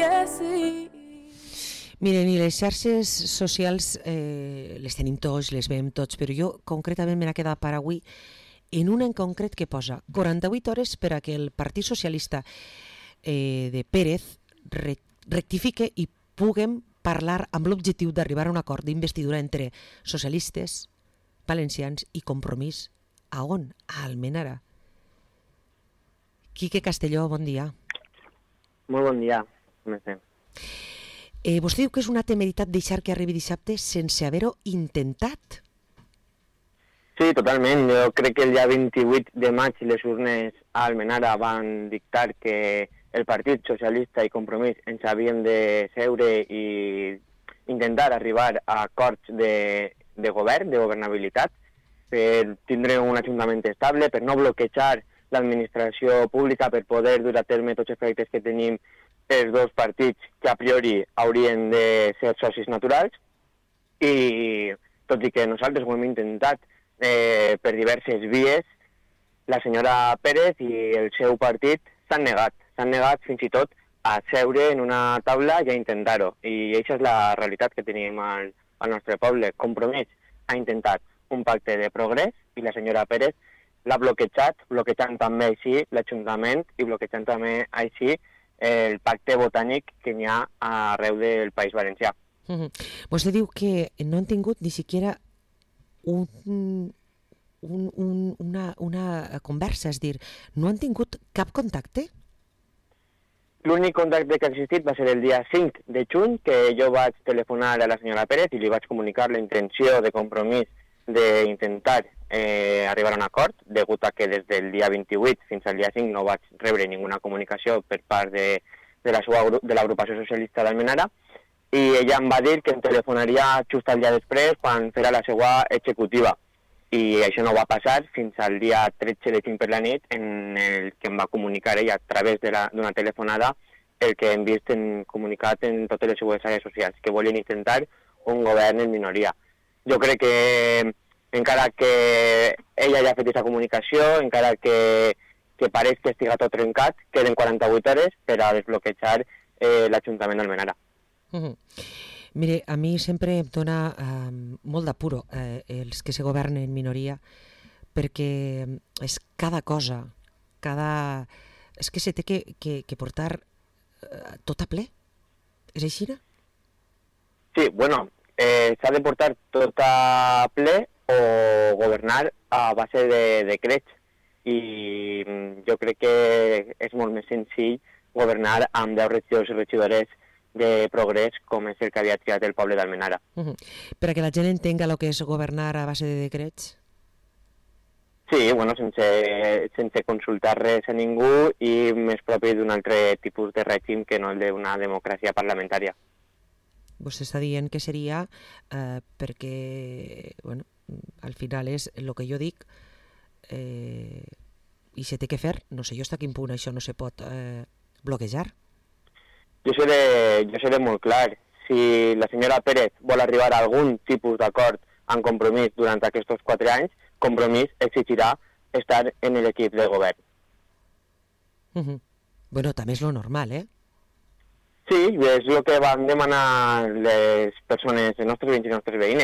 que sí. Miren, i les xarxes socials les tenim tots, les veiem tots, però jo concretament me n'ha quedat per avui en una en concret que posa 48 hores per a que el Partit Socialista de Pérez rectifique i puguem parlar amb l'objectiu d'arribar a un acord d'investidura entre socialistes, valencians i Compromís. A on? A Almenara. Quique Castelló, bon dia. Molt bon dia. Com estem? Vostè diu que és una temeritat deixar que arribi dissabte sense haver-ho intentat? Sí, totalment. Jo crec que el dia 28 de maig les urnes a Almenara van dictar que el Partit Socialista i Compromís ens havíem de seure i intentar arribar a acords de govern, de governabilitat, per tindre un ajuntament estable, per no bloquejar l'administració pública, per poder dur a terme tots els projectes que tenim els dos partits que a priori haurien de ser socis naturals, i tot i que nosaltres ho hem intentat per diverses vies, la senyora Pérez i el seu partit s'han negat fins i tot a seure en una taula i a intentar-ho, i aquesta és la realitat que tenim al nostre poble. Compromís ha intentat un pacte de progrés i la senyora Pérez l'ha bloquejant també així l'Ajuntament i bloquejant també així el pacte botànic que n'hi ha arreu del País Valencià. Vostè diu que no han tingut ni siquiera una conversa, és dir, no han tingut cap contacte? L'únic contacte que ha existit va ser el dia 5 de juny, que jo vaig telefonar a la senyora Pérez i li vaig comunicar la intenció de Compromís d'intentar arribar a un acord, degut a que des del dia 28 fins al dia 5 no vaig rebre ninguna comunicació per part de l'agrupació socialista d'Almenara, i ella em va dir que em telefonaria just el dia després quan farà la seva executiva, i això no va passar fins al dia 13 de juny per la nit, en el que em va comunicar ella a través d'una telefonada el que hem vist comunicat en totes les seues xarxes socials, que volien intentar un govern en minoria. Jo crec que encara que ella ja ha fet aquesta comunicació, encara que pareix que estiga tot trencat, queden 48 hores per a desbloquejar l'Ajuntament d'Almenara. Mire, a mi sempre em dona molt d'apuro els que se governen en minoria, perquè és cada cosa, és que se té que portar tot a ple. És així, no? Sí, bueno, s'ha de portar tot a ple o governar a base de decrets, i jo crec que és molt més senzill governar amb 10 regidors i regidores de progrés, com és el que havia triat el poble d'Almenara. Per a que la gent entenga el que és governar a base de decrets? Sí, bueno, sense consultar res a ningú i més propi d'un altre tipus de règim que no el d'una democràcia parlamentària. Vostè està dient que seria perquè, bueno, al final és el que jo dic i se té que fer. No sé jo fins a quin punt això no se pot bloquejar. Jo seré molt clar. Si la senyora Pérez vol arribar a algun tipus d'acord en Compromís durant aquests 4 anys, Compromís exigirà estar en l'equip de govern. Bueno, també és lo normal, eh? Sí, és el que van demanar les persones, els nostres veïns i les nostres veïnes.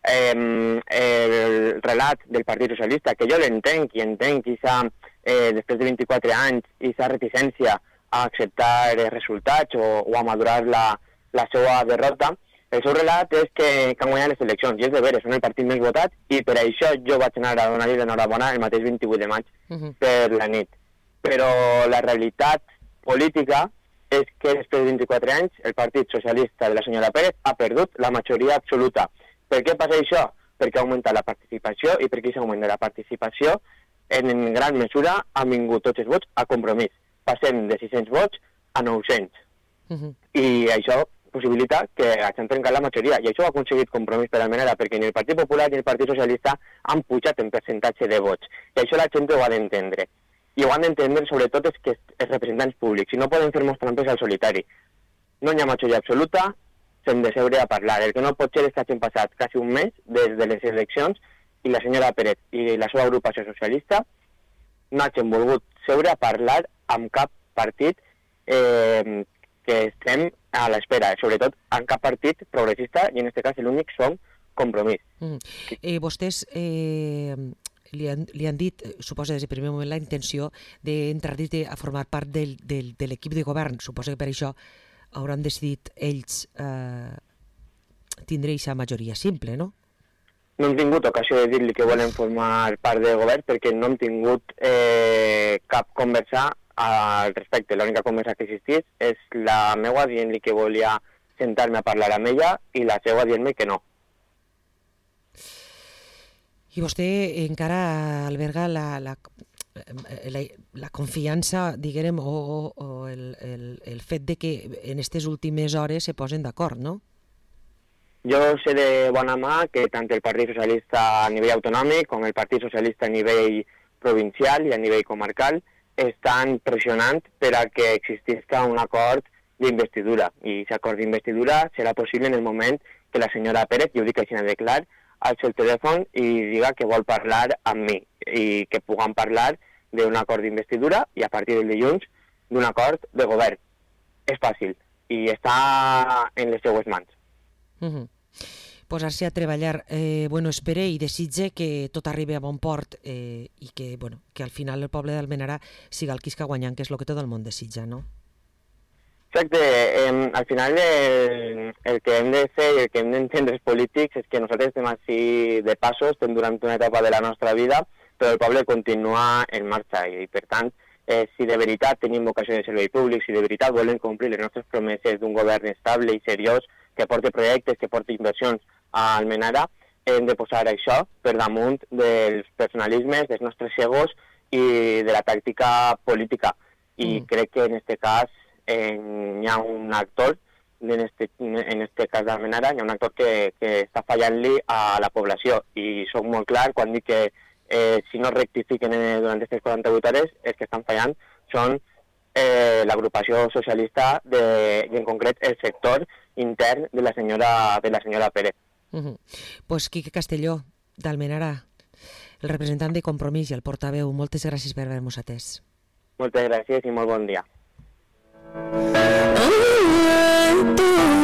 El relat del Partit Socialista, que jo l'entenc i entenc després de 24 anys aquesta reticència a acceptar els resultats o a madurar la seva derrota, el seu relat és que han guanyat les eleccions, i és de veres, són el partit més votat, i per això jo vaig anar a donar-li l'enhorabona el mateix 28 de maig per la nit. Però la realitat política és que després de 24 anys el Partit Socialista de la senyora Pérez ha perdut la majoria absoluta. Per què passa això? Perquè ha augmentat la participació, i perquè aquest augment de la participació en gran mesura han vingut tots els vots a Compromís. Passem de 600 vots a 900. I això possibilita que hagin trencat la majoria, i això ho ha aconseguit Compromís per Almenara, perquè ni el Partit Popular ni el Partit Socialista han pujat en percentatge de vots, i això la gent ho ha d'entendre. I ho han d'entendre sobretot els representants públics, i no poden fer-nos trampes al solitari. No hi ha majoria absoluta, s'hem de seure a parlar. El que no pot ser és que hagin passat quasi un mes des de les eleccions i la senyora Pérez i la seva agrupació socialista no hagin volgut seure a parlar amb cap partit que estem a l'espera, sobretot en cap partit progressista, i en aquest cas l'únic som Compromís. Vostès li han dit, suposo des del primer moment, la intenció d'entrar a formar part de l'equip de govern. Suposo que per això hauran decidit ells tindre aquesta majoria simple, no? No hem tingut ocasió de dir-li que volen formar part del govern perquè no hem tingut cap conversa al respecte. L'única conversa que existís és la meua dient-li que volia sentar-me a parlar amb ella i la seva dient-me que no. I vostè encara alberga la confiança, diguem, o el fet de que en aquestes últimes hores se posen d'acord, no? Jo sé de bona mà que tant el Partit Socialista a nivell autonòmic com el Partit Socialista a nivell provincial i a nivell comarcal estan pressionant per a que existisca un acord d'investidura. I aquest acord d'investidura serà possible en el moment que la senyora Pérez, jo ho dic així de clar, alci el telèfon i diga que vol parlar amb mi i que puguem parlar d'un acord d'investidura i a partir del dilluns d'un acord de govern. És fàcil i està en les seues mans. Posar-se a treballar. Espere i desitge que tot arribi a bon port i que al final el poble d'Almenara siga el qui està guanyant, que és el que tot el món desitja, no? Exacte. Al final el que hem de fer i el que hem d'entendre els polítics és que nosaltres estem així de passos, estem durant una etapa de la nostra vida, però el poble continua en marxa i per tant, si de veritat tenim vocació de servei públic, si de veritat volem complir les nostres promeses d'un govern estable i seriós, que porti projectes, que porti inversions a Almenara, hem de posar això per damunt dels personalismes, dels nostres egos i de la tàctica política. I crec que en aquest cas hi ha un actor, en aquest cas d'Almenara, hi ha un actor que està fallant-li a la població. I soc molt clar quan dic que si no rectifiquen durant aquestes 48 hores, els que estan fallant són l'agrupació socialista i en concret el sector intern de la senyora Pérez. Pues Quique Castelló, d'Almenara, el representant de Compromís i el portaveu, moltes gràcies per haver-nos atès. Moltes gràcies i molt bon dia.